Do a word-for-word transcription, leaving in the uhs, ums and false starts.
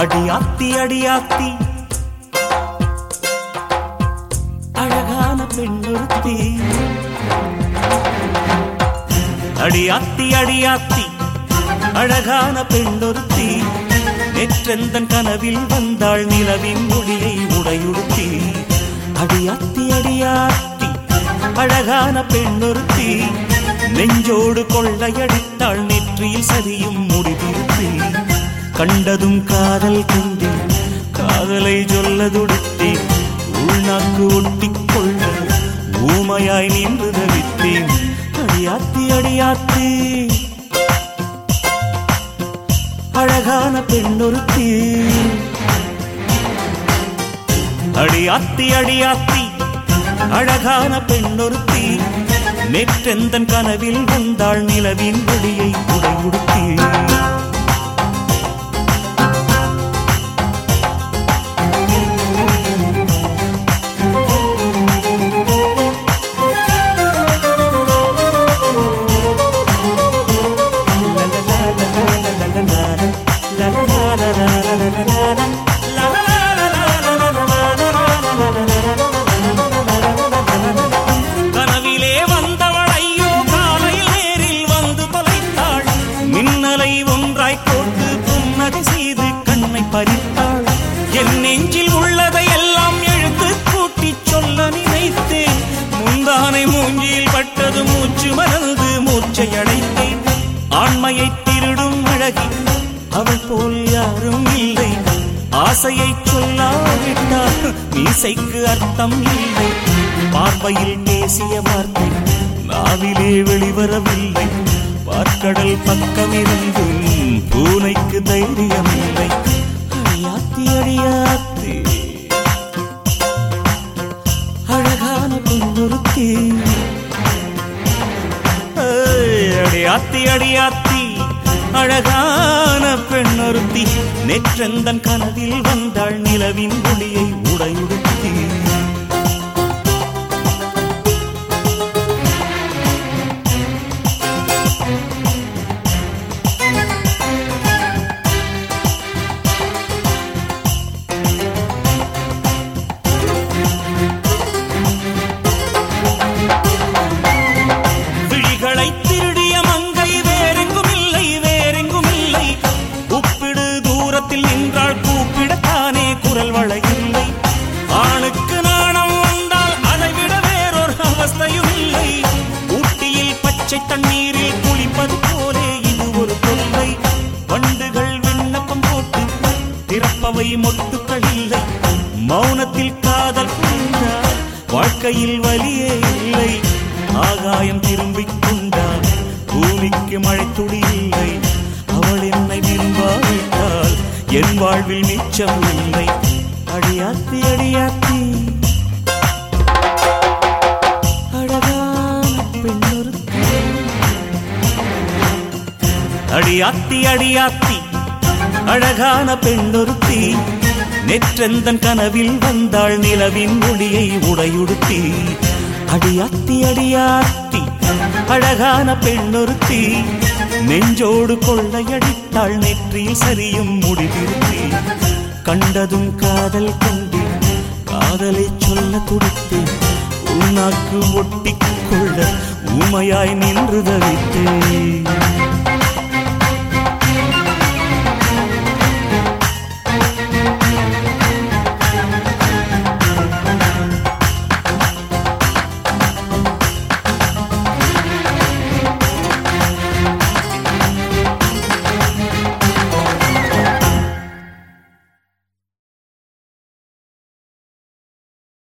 அடியாத்தி அடியாத்தி அழகான பெண்ணொருத்தி. அடியாத்தி அடியாத்தி அழகான பெண்ணொருத்தி. நேற்றெந்தன் கனவில் வந்தாள் நிலவின் மொழியை உடையுடுத்தி. அடியாத்தி அடியாத்தி அழகான பெண்ணொருத்தி. நெஞ்சோடு கொள்ளையடித்தாள் நெற்றியில் சரியும் முடிதிருத்தி. கண்டதும் காதல் கொண்டு காதலை சொல்ல துடித்தே. உள்நாக்கு ஒட்டிக் கொள்ள ஊமையாய் நின்று தவித்தேன். அடியாத்தி அடியாத்தி அழகான பெண்ணொருத்தி. அடியாத்தி அடியாத்தி அழகான பெண்ணொருத்தி. நேற்றெந்தன் கனவில் வந்தாள் நிலவின் ஒளியை உடையுடுத்தி. கனவிலே வந்தவள் ஐயோ காலையில் நேரில் வந்து தொலைத்தாள். மின்னலை ஒன்றாய் கோர்த்து புன்னகை செய்து கண்ணை பறித்தாள். என் நெஞ்சில் உள்ளதை எல்லாம் எழுத்து கூட்டி சொல்ல நினைத்தேன். முந்தானை மூஞ்சியில் பட்டது மூச்சு மறந்து மூச்சை அடைத்தேன். ஆண்மையை திருடும் அழகி அவள் போல் யாரும் இல்லை. ஆசையை சொல்லாவிட்டால் மீசைக்கு அர்த்தம் இல்லை. பார்வையில் பேசிய வார்த்தை நாவிலே வெளிவரவில்லை. பார்க்கடல் பக்கமிருந்தும் பூனைக்கு தைரியம் இல்லை. அடியாத்தி அடியாத்தி அழகான பெண்ணொருத்தி. அடியாத்தி அடியாத்தி அழகான பெண்ணொருத்தி. நேற்றெந்தன் கனவில் வந்தாள் நிலவின் ஒளியை உடையுடுத்தி. விழிகளை திருடிய மங்கை வேறெங்கும் இல்லை வேறெங்கும் இல்லை. உப்பிடு தூரத்தில் நின்றாள் கூப்பிடத்தானே குரல் வளையில்லை. ஆணுக்கு நாணம் வந்தால் அதைவிட வேறொரு அவஸ்தையும் இல்லை. ஊட்டியில் பச்சை தண்ணீரில் குளிப்பது போலே இது ஒரு தொல்லை. வண்டுகள் விண்ணப்பம் போட்டு திறப்பவை மொட்டுக்கள் இல்லை. மௌனத்தில் காதல் கொண்டால் வாழ்க்கையில் வலியே இல்லை. ஆகாயம் திரும்பிக் கொண்டால் பூமிக்கு மழை துளி இல்லை. அவள் என்னை விரும்பாவிட்டால் என் வாழ்வில் மிச்சம் இல்லை. அடியாத்தி அடியாத்தி அழகான பெண்ணொருத்தி. அடியாத்தி அடியாத்தி அழகான பெண்ணொருத்தி. நேற்றெந்தன் கனவில் வந்தாள் நிலவின் ஒளியை உடையுடுத்தி. அடியாத்தி அடியாத்தி அழகான பெண்ணொருத்தி. நெஞ்சோடு கொள்ளையடித்தாள் நெற்றியில் சரியும் முடிதிருத்தி. கண்டதும் காதல் கொண்டு காதலை சொல்ல துடித்தேன். உன்னாக்கு ஒட்டிக் கொள்ள ஊமையாய் நின்று தவித்தேன்.